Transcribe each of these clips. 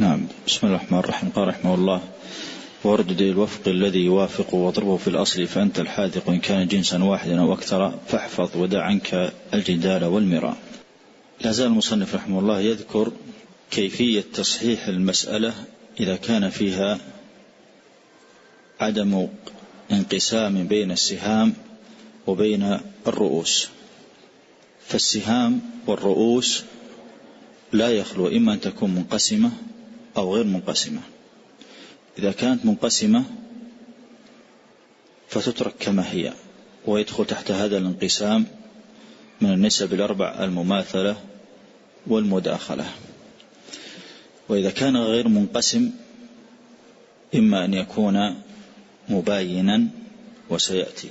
نعم. بسم الله الرحمن الرحيم. قال رحمه الله: وردد الوفق الذي يوافق واضربه في الأصل فأنت الحاذق إن كان جنسا واحدا أو أكثر فاحفظ ودع عنك الجدال والمراء. لا زال المصنف رحمه الله يذكر كيفية تصحيح المسألة إذا كان فيها عدم انقسام بين السهام وبين الرؤوس. فالسهام والرؤوس لا يخلو إما أن تكون منقسمة أو غير منقسمة. إذا كانت منقسمة فتترك كما هي ويدخل تحت هذا الانقسام من النسب الأربع المماثلة والمداخلة. وإذا كان غير منقسم إما أن يكون مباينا وسيأتي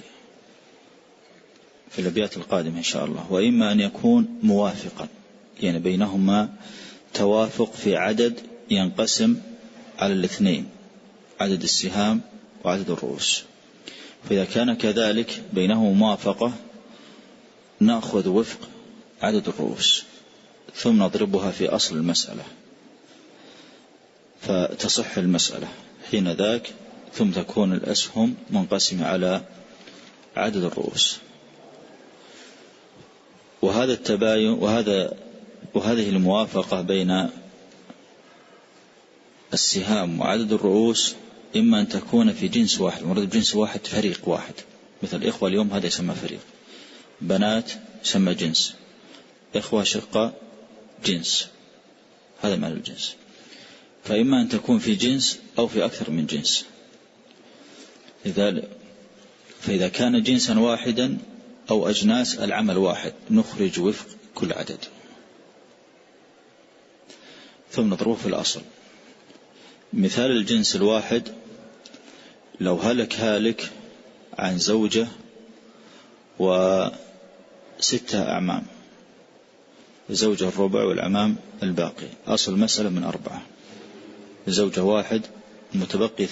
في الأبيات القادمة إن شاء الله، وإما أن يكون موافقا، يعني بينهما توافق في عدد ينقسم على الاثنين، عدد السهام وعدد الرؤوس. فإذا كان كذلك بينهما موافقة نأخذ وفق عدد الرؤوس ثم نضربها في أصل المسألة فتصح المسألة حين ذاك، ثم تكون الأسهم منقسمة على عدد الرؤوس. وهذا التباين وهذه الموافقة بين السهام وعدد الرؤوس إما أن تكون في جنس واحد، مراد بجنس واحد فريق واحد، مثل إخوة اليوم هذا يسمى فريق، بنات يسمى جنس، إخوة شقة جنس، هذا معنى الجنس. فإما أن تكون في جنس أو في أكثر من جنس. فإذا كان جنسا واحدا أو أجناس العمل واحد نخرج وفق كل عدد ثم نضربه في الأصل. مثال الجنس الواحد: لو هلك هالك عن زوجة وستة أعمام، زوجة الربع والأعمام الباقي، أصل مسألة من 4، زوجة واحد متبقي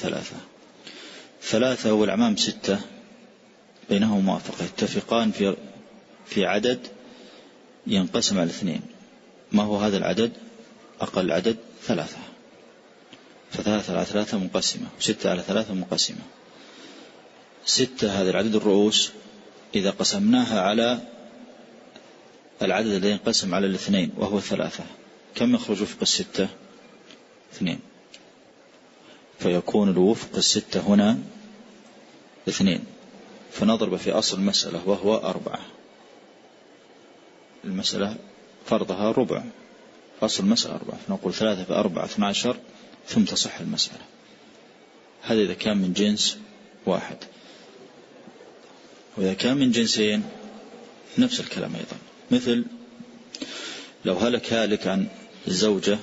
3 والأعمام 6، بينهم موافقة، يتفقان في عدد ينقسم على 2. ما هو هذا العدد؟ أقل عدد 3، ف3 على 3 منقسمة، 6 على 3 منقسمة. 6 هذا العدد الرؤوس إذا قسمناها على العدد الذي ينقسم على 2 وهو 3، كم يخرج وفق 6؟ 2. فيكون الوفق 6 هنا 2، فنضرب في أصل المسألة وهو 4. المسألة فرضها ربع، أصل المسألة 4، فنقول 3 في 4 12 ثم تصح المسألة. هذا إذا كان من جنس واحد. وإذا كان من جنسين نفس الكلام أيضا، مثل لو هلك هالك عن الزوجة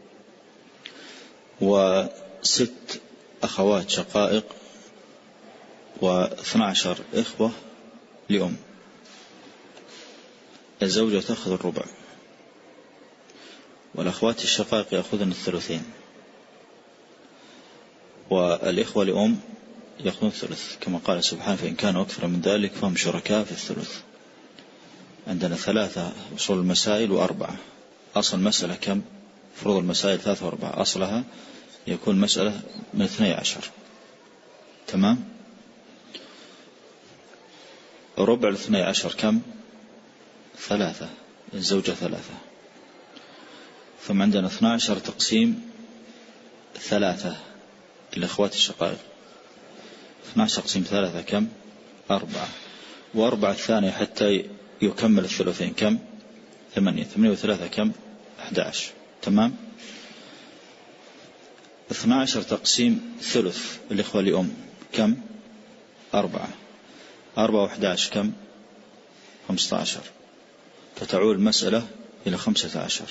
و6 أخوات شقائق و12 إخوة لأم، الزوجة تأخذ الربع والأخوات الشقائق يأخذن 2، والإخوة لأم يأخذون 3، كما قال سبحانه: فإن كانوا أكثر من ذلك فهم شركاء في الثلث. عندنا 3 أصول المسائل و4. أصل مسألة كم؟ فروض المسائل 3 و4، أصلها يكون مسألة من 12. تمام؟ ربع 12 كم؟ 3، الزوجة 3. ثم عندنا 12 تقسيم 3 الأخوات الشقائق، 12 تقسيم 3 كم؟ 4. و4 الثانية حتى يكمل 3 كم؟ 8. 8 و3 كم؟ 11. تمام؟ 12 تقسيم ثلث الإخوة لأم كم؟ 4. 4 و11 كم؟ 15. فتعود المسألة إلى 15.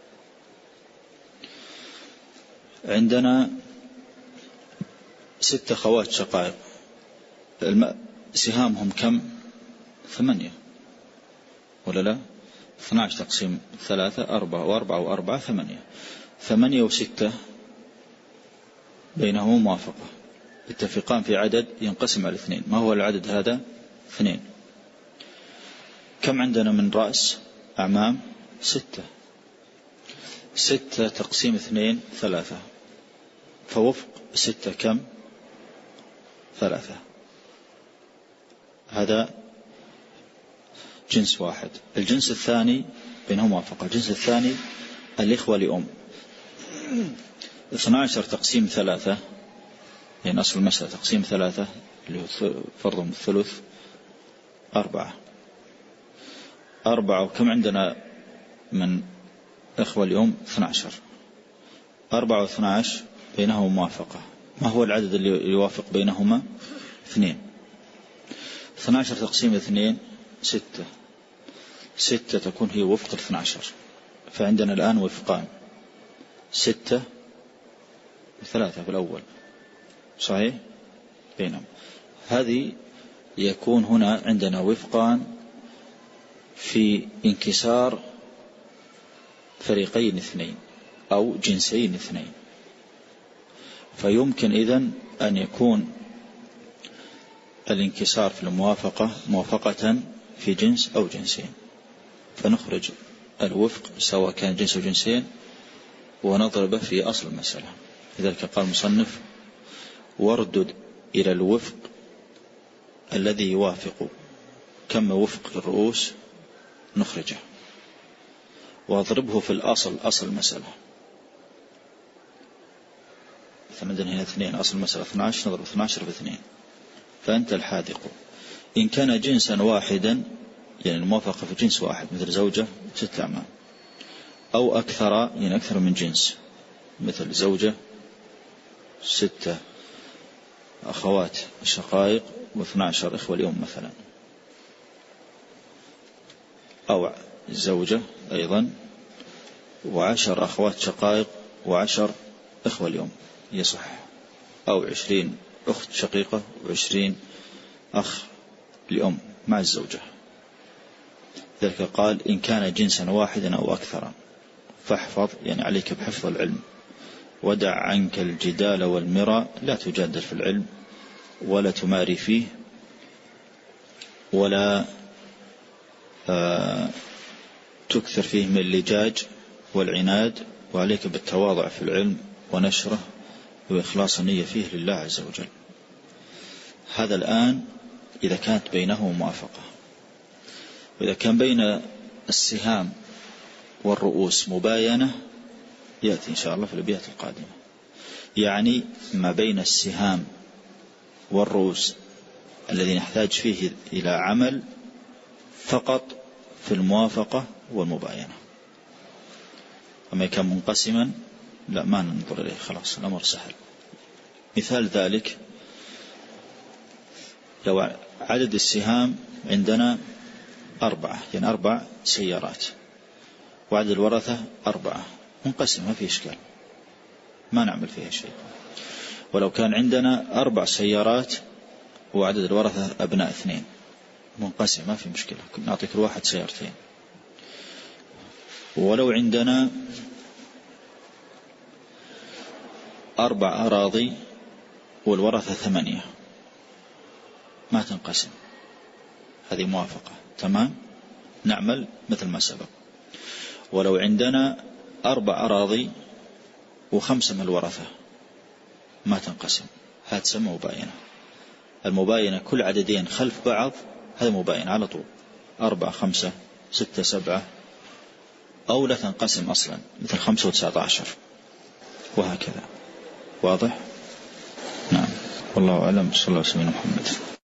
عندنا 6 أخوات شقائق، سهامهم كم؟ 8 ولا لا؟ 12 تقسيم 3 4 و4 و4 8. 8 و6 بينهم موافقة، اتفقان في عدد ينقسم على 2. ما هو العدد هذا؟ 2. كم عندنا من رأس أعمام؟ 6. 6 تقسيم 2 3، فوفق 6 كم؟ 3. هذا جنس واحد. الجنس الثاني بينهما موافقة. الجنس الثاني الإخوة لأم. 12 تقسيم 3، يعني أصل المسألة تقسيم 3 اللي هو فرض الثلث 4. وكم عندنا من إخوة لأم؟ 12. 4 و12 بينهما موافقة. ما هو العدد اللي يوافق بينهما؟ 2. 12 تقسيم 2 6. 6 تكون هي وفق 12. فعندنا الآن وفقان، 6 و3 في الأول، صحيح؟ بينهم. هذه يكون هنا عندنا وفقان في انكسار فريقين 2 أو جنسين 2. فيمكن إذن أن يكون الانكسار في الموافقة موافقة في جنس أو جنسين، فنخرج الوفق سواء كان جنس أو جنسين ونضربه في أصل المسألة. لذلك قال المصنف: واردد إلى الوفق الذي يوافق كم وفق الرؤوس نخرجه، واضربه في الأصل، أصل المسألة. فعندنا هنا 2، أصل المسألة 12، نضرب 12 في 2. فأنت الحاذق. إن كان جنسا واحدا، يعني الموافقة في جنس واحد مثل زوجة 6 أعمام، أو أكثر، يعني أكثر من جنس مثل زوجة 6 أخوات شقائق و12 إخوة لأم مثلا، أو زوجة أيضا و10 أخوات شقائق و10 إخوة لأم يصح، أو 20 أخت شقيقة و20 أخ لأم مع الزوجة. ذلك قال: إن كان جنسا واحدا أو أكثر فاحفظ، يعني عليك بحفظ العلم، ودع عنك الجدال والمرى، لا تجادل في العلم ولا تماري فيه ولا تكثر فيه من اللجاج والعناد، وعليك بالتواضع في العلم ونشره وإخلاص النية فيه لله عز وجل. هذا الآن إذا كانت بينه موافقة. وإذا كان بين السهام والرؤوس مباينة يأتي إن شاء الله في الأبيات القادمة. يعني ما بين السهام والرؤوس الذي نحتاج فيه إلى عمل فقط في الموافقة والمباينة. أما كان منقسما لا، ما ننظر إليه، خلاص الأمر سهل. مثال ذلك: لو عدد السهام عندنا 4، يعني 4 سيارات، وعدد الورثة 4، منقسم ما في إشكال، ما نعمل فيها شيء. ولو كان عندنا 4 سيارات وعدد الورثة أبناء 2، منقسم ما في مشكلة، نعطي كل واحد سيارتين. ولو عندنا 4 أراضي والورثة 8، ما تنقسم، هذه موافقة تمام، نعمل مثل ما سبق. ولو عندنا 4 أراضي و5 من الورثة ما تنقسم، هذا تسمى مباينة. المباينة كل عددين خلف بعض، هذا مباينة على طول، 4 5 6 7، أو لا تنقسم أصلا مثل 5 و19 وهكذا. واضح؟ نعم. والله أعلم. صلى الله عليه وسلم محمد.